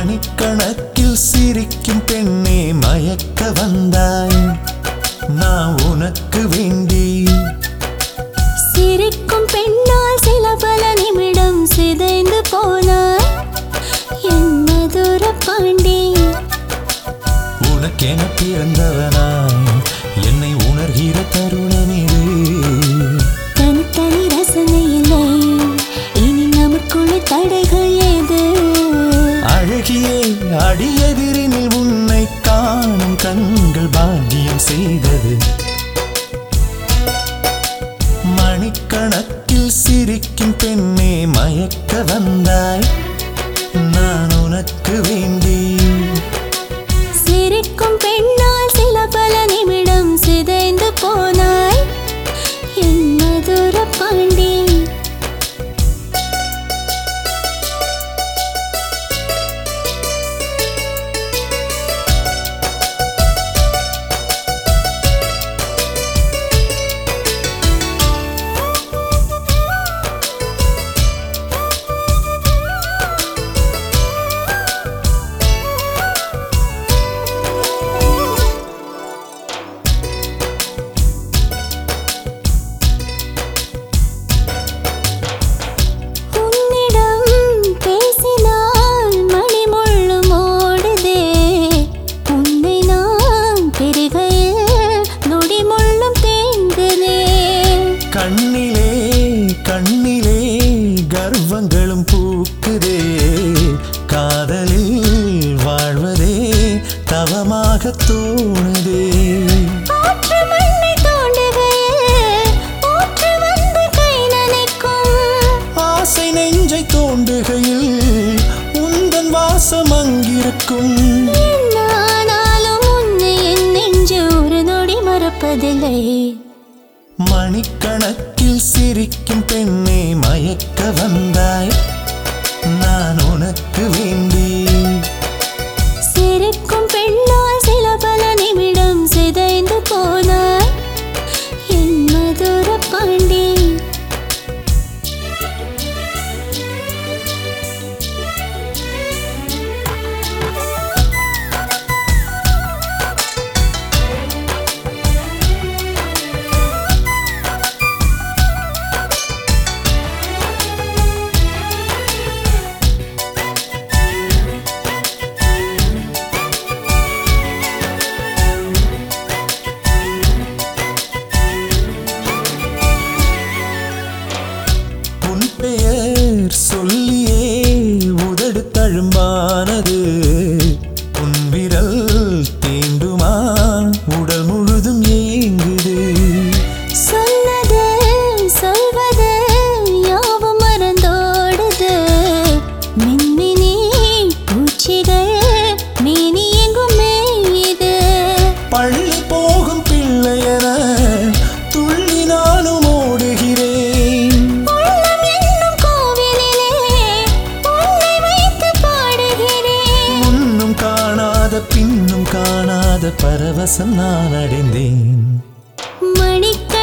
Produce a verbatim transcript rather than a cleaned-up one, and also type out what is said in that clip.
மணிக்கணக்கில் சிரிக்கும் பெண்ணே மயக்க வந்தாய் நான் உனக்கு வேண்டி சிரிக்கும் பெண்ணால் சில பல நிமிடம் சிதைந்து போனாய் என் மதுர பாண்டி உனக்கென பிறந்தவனாய் என்னை உணர்கிற தருணம் இது தனித்தனி ரசனை இல்லை இனி நமக்குள்ள தடைகள் ஏது அழகியே அடியெதிரினில் உன்னை காணும் கண்கள் பாக்கியம் செய்தது மணிக்கணக்கில் சிரிக்கும் பெண்ணே மயக்க வந்தாய் நான் உனக்கு வேண்டி சிரிக்கும் பெண்ணால் சில பல நிமிடம் சிதைந்து போனாய் என் மதுர பாண்டி கண்ணிலே கண்ணிலே கர்வங்களும் பூக்குதே காதலில் வாழ்வதே தவமாக தோணுதே ஆசை நெஞ்சை தோண்டுகையில் உந்தன் வாசம் அங்கிருக்கும் என் நெஞ்சு ஒரு நொடி மறப்பதில்லை மணிக்கணக்கில் சிரிக்கும் பெண்ணே மயக்க வந்தாய் நான் உனக்கு வேண்டி சிரிக்கும் பெண்ணால் சில பல நிமிடம் சிதைந்து போனாய் என் மதுர பாண்டி பெயர் சொல்லியே உதடு தழும்பானது உன் விரல் தீண்டுமா உடல் முழுதும் ஏங்குது சொன்னது சொல்வது யாவும் மறந்தோடுது மின்மினி பூச்சிகள் மீனி எங்கும் மேயுது பள்ளி போகும் பிள்ளையன துள்ளி நானும் ஓடுகிறேன் பின்னும் காணாத பரவசம் நான் அடைந்தேன் மணிக்க